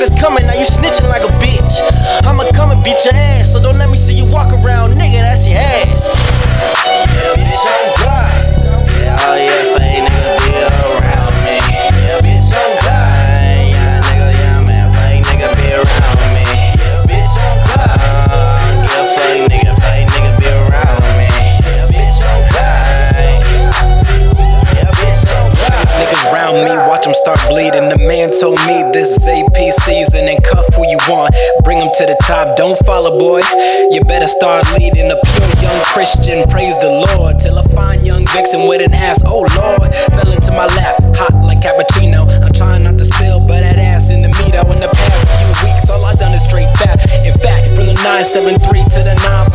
motherfuckers coming, now you snitching like a bitch. I'ma come and beat your ass, so don't let me see you walk around, nigga, that's your ass. Yeah, bitch, I'm God. Yeah, oh yeah, fake nigga be around me. Yeah, bitch, I'm God. Yeah, nigga, yeah, man, fake nigga be around me. Yeah, bitch, I'm God. Yeah, fake nigga be around me. Yeah, bitch, I'm God. Yeah, bitch, I'm God. Niggas round me, watch them start bleeding. The man told me this is AP season and cuff who you want. Bring them to the top, don't follow, boy. You better start leading. A pure young Christian, praise the Lord. Till I find young vixen with an ass, oh Lord. Fell into my lap, hot like cappuccino. I'm trying not to spill, but that ass in the meat. In the past few weeks, all I done is straight fat. In fact, from the 973 to the 9